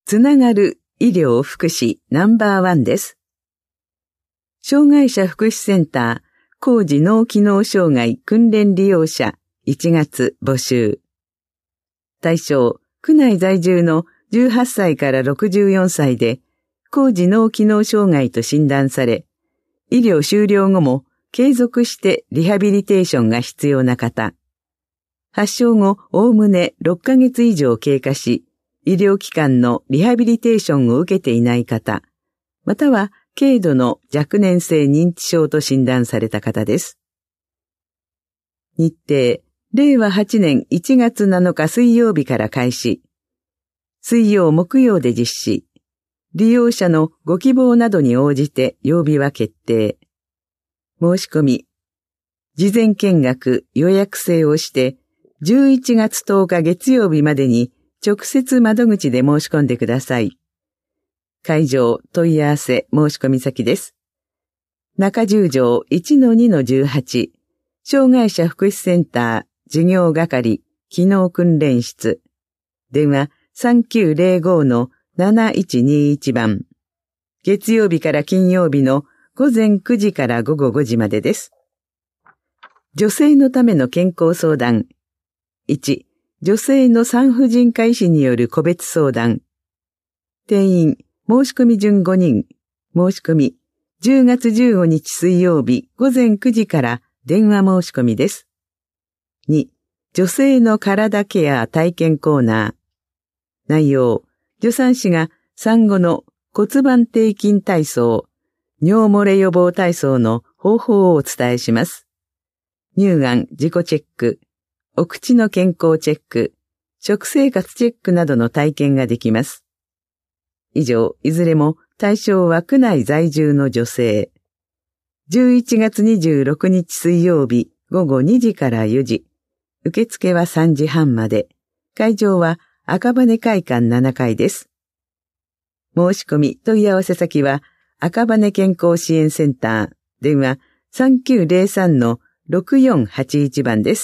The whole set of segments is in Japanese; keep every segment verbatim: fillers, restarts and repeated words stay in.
つながる医療福祉ナンバーワンです。障害者福祉センター高次脳機能障害訓練利用者いちがつ募集。対象、区内在住のじゅうはっさいからろくじゅうよんさいで高次脳機能障害と診断され、医療終了後も継続してリハビリテーションが必要な方。発症後、おおむねろっかげつ以上経過し、医療機関のリハビリテーションを受けていない方、または軽度の若年性認知症と診断された方です。日程、れいわはちねんいちがつなのか水曜日から開始。水曜木曜で実施。利用者のご希望などに応じて曜日は決定。申し込み。事前見学予約制をして、じゅういちがつとおか月曜日までに直接窓口で申し込んでください。会場問い合わせ申し込み先です。中十条 いちのにのじゅうはち 障害者福祉センター事業係機能訓練室電話 さんきゅうぜろごのなないちにいち 番月曜日から金曜日のごぜんくじからごごごじまでです。女性のための健康相談いち女性の産婦人科医師による個別相談定員申し込み順ごにん申し込みじゅうがつじゅうごにち水曜日ごぜんくじから電話申し込みです。に女性の体ケア体験コーナー内容助産師が産後の骨盤底筋体操尿漏れ予防体操の方法をお伝えします。乳がん自己チェックお口の健康チェック、食生活チェックなどの体験ができます。以上、いずれも対象は区内在住の女性。じゅういちがつにじゅうろくにち水曜日ごごにじからよじ。受付はさんじはんまで。会場は赤羽会館ななかいです。申し込み問い合わせ先は赤羽健康支援センター電話 さんきゅうぜろさんのろくよんはちいち 番です。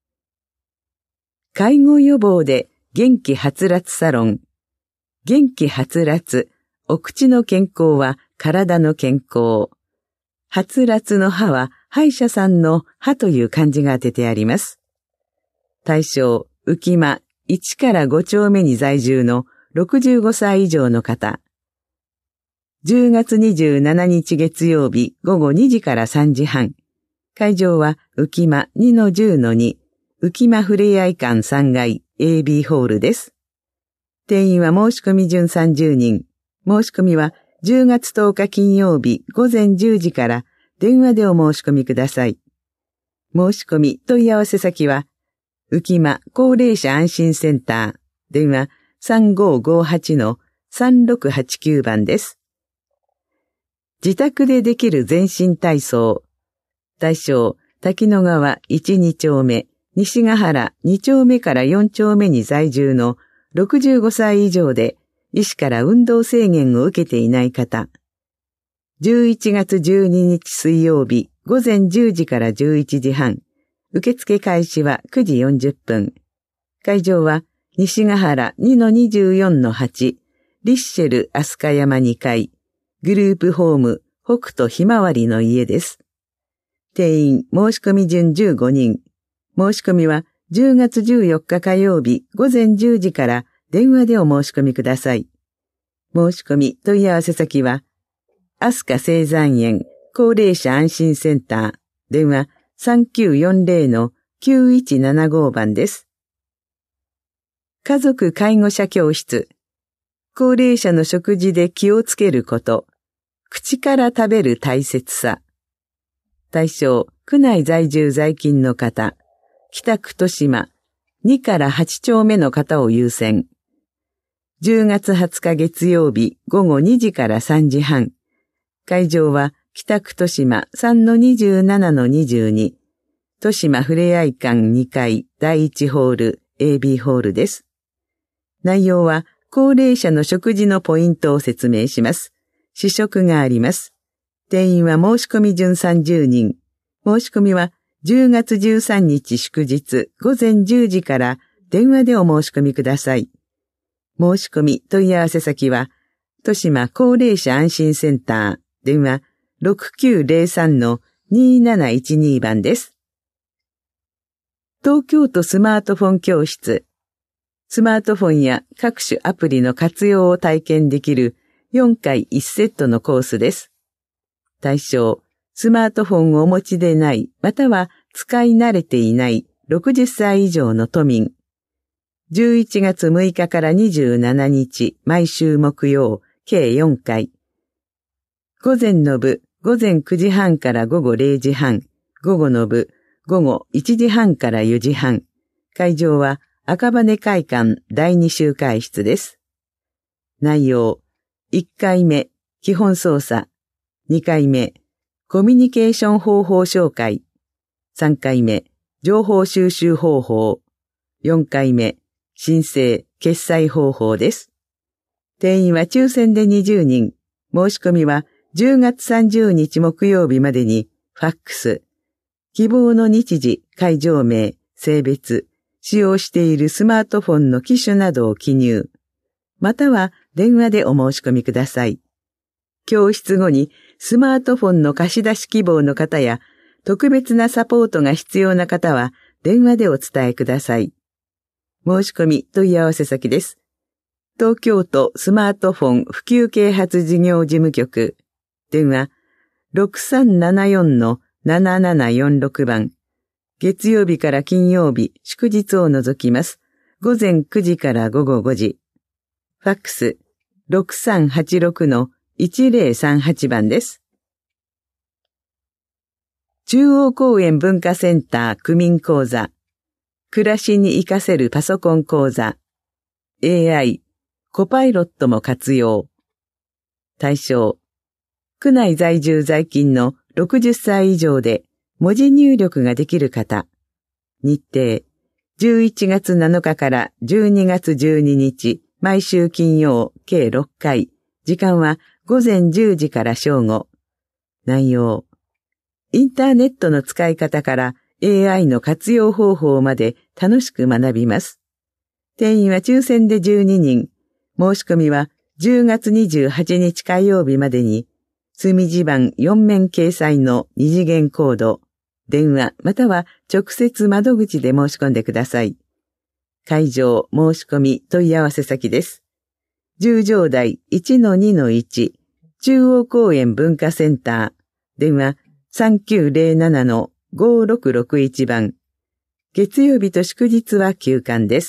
介護予防で元気はつらつサロン。元気はつらつ、お口の健康は体の健康。はつらつの歯は歯医者さんの歯という漢字が当ててあります。対象、浮間いちからごちょうめに在住のろくじゅうごさい以上の方。じゅうがつにじゅうしちにち月曜日ごごにじからさんじはん。会場は浮間 にのじゅうのに。浮間ふれあい館さんがい エービー ホールです。定員は申し込み順さんじゅうにん。申し込みはじゅうがつとおか金曜日ごぜんじゅうじから電話でお申し込みください。申し込み問い合わせ先は浮間高齢者安心センター電話 さんごごはちのさんろくはちきゅう 番です。自宅でできる全身体操。対象滝野川いち、にちょうめ西ヶ原にちょうめからよんちょうめに在住のろくじゅうごさい以上で医師から運動制限を受けていない方。じゅういちがつじゅうににち水曜日ごぜんじゅうじからじゅういちじはん。受付開始はくじよんじゅっぷん。会場は西ヶ原 にのにじゅうよんのはち。リッシェル飛鳥山にかい。グループホーム北斗ひまわりの家です。定員申し込み順じゅうごにん。申し込みはじゅうがつじゅうよっか火曜日ごぜんじゅうじから電話でお申し込みください。申し込み問い合わせ先は、飛鳥青山園高齢者安心センター電話 さんきゅうよんぜろのきゅういちななご 番です。家族介護者教室。高齢者の食事で気をつけること。口から食べる大切さ。対象、区内在住在勤の方。北区豊島にからはちちょうめの方を優先。じゅうがつはつか月曜日ごごにじからさんじはん。会場は北区豊島 さんのにじゅうななのにじゅうに。豊島ふれあい館にかいだいいちホール エービー ホールです。内容は高齢者の食事のポイントを説明します。試食があります。定員は申し込み順さんじゅうにん。申し込みはじゅうがつじゅうさんにち祝日ごぜんじゅうじから電話でお申し込みください。 申し込み問い合わせ先は、豊島高齢者安心センター、電話 ろくきゅうゼロさんのにーなないちに 番です。東京都スマートフォン教室。スマートフォンや各種アプリの活用を体験できるよんかいいちセットのコースです。対象、スマートフォンをお持ちでない、または使い慣れていないろくじゅっさい以上の都民。じゅういちがつむいかからにじゅうしちにち、毎週木曜、計よんかい。午前の部、午前くじはんから午後れいじはん。午後の部、午後いちじはんからよじはん。会場は赤羽会館だいに集会室です。内容、いっかいめ、基本操作。にかいめ、コミュニケーション方法紹介。さんかいめ、情報収集方法。よんかいめ、申請、決済方法です。定員は抽選でにじゅうにん。申し込みはじゅうがつさんじゅうにち木曜日までに、ファックス。希望の日時、会場名、性別、使用しているスマートフォンの機種などを記入。または電話でお申し込みください。教室後にスマートフォンの貸し出し希望の方や特別なサポートが必要な方は電話でお伝えください。申し込み問い合わせ先です。東京都スマートフォン普及啓発事業事務局。電話 ろくさんななよんのななななよんろく 番。月曜日から金曜日、祝日を除きます。午前くじから午後ごじ。ファックス ろくさんはちろくのいちぜろさんはち 番です。中央公園文化センター区民講座。暮らしに活かせるパソコン講座。エーアイ、コパイロットも活用。対象。区内在住在勤のろくじゅっさい以上で文字入力ができる方。日程。じゅういちがつなのかからじゅうにがつじゅうににち、毎週金曜、計ろっかい。時間は午前じゅうじから正午。内容。インターネットの使い方から エーアイ の活用方法まで楽しく学びます。定員は抽選でじゅうににん。申し込みはじゅうがつにじゅうはちにち火曜日までに、墨字盤よんめん掲載の二次元コード、電話または直接窓口で申し込んでください。会場申し込み問い合わせ先です。十条台 いちのにのいち 中央公園文化センター、電話さんきゅうゼロななのごろくろくいち 番。月曜日と祝日は休館です。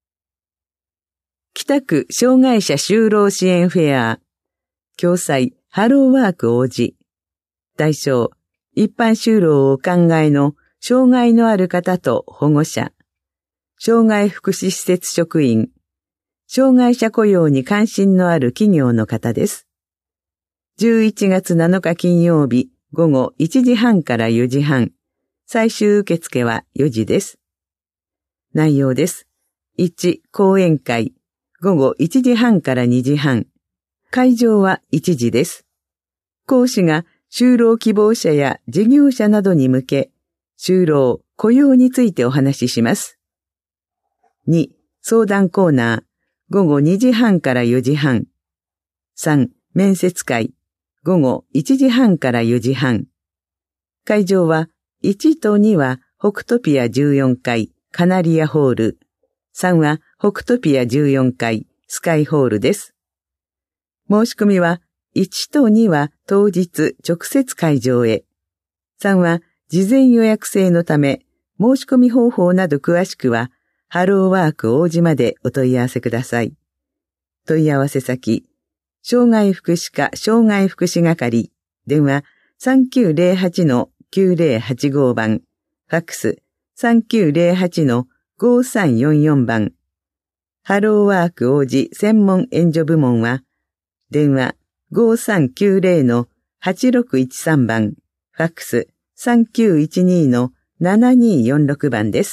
北区障害者就労支援フェア。共催ハローワーク王子。対象、一般就労をお考えの障害のある方と保護者。障害福祉施設職員。障害者雇用に関心のある企業の方です。じゅういちがつなのか金曜日午後いちじはんからよじはん。最終受付はよじです。内容です。いち、講演会。午後いちじはんからにじはん。会場はいちじです。講師が就労希望者や事業者などに向け、就労、雇用についてお話しします。に、相談コーナー。午後にじはんからよじはん。さん、面接会。午後いちじはんからよじはん。会場はいちとには北トピアじゅうよんかいカナリアホール。さんは北トピアじゅうよんかいスカイホールです。申し込みはいちとには当日直接会場へ。さんは事前予約制のため、申し込み方法など詳しくは、ハローワーク王子までお問い合わせください。問い合わせ先、障害福祉課障害福祉係、電話さんきゅうゼロはちのきゅうゼロはちご 番、ファックスさんきゅうゼロはちのごさんよんよん 番。ハローワーク王子専門援助部門は、電話ごさんきゅうゼロのはちろくいちさん 番、ファックスさんきゅういちにのななによんろく 番です。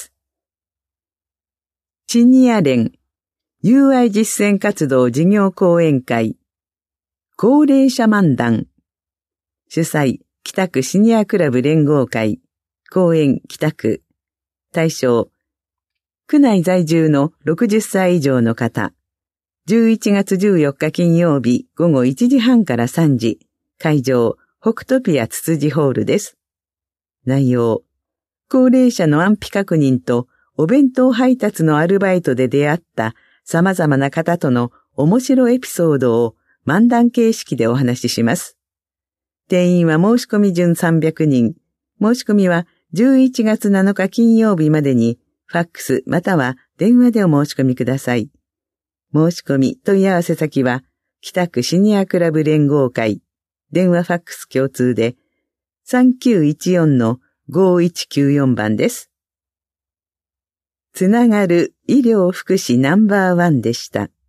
シニア連 ユーアイ 実践活動事業講演会高齢者漫談主催北区シニアクラブ連合会講演北区対象区内在住のろくじゅっさい以上の方じゅういちがつじゅうよっか金曜日午後いちじはんからさんじ、会場、北トピアつつじホールです。内容、高齢者の安否確認とお弁当配達のアルバイトで出会った様々な方との面白エピソードを漫談形式でお話しします。定員は申し込み順さんびゃくにん。申し込みはじゅういちがつなのか金曜日までにファックスまたは電話でお申し込みください。申し込み問い合わせ先は北区シニアクラブ連合会電話ファックス共通で さんきゅういちよんのごいちきゅうよん 番です。つながる医療福祉ナンバーワンでした。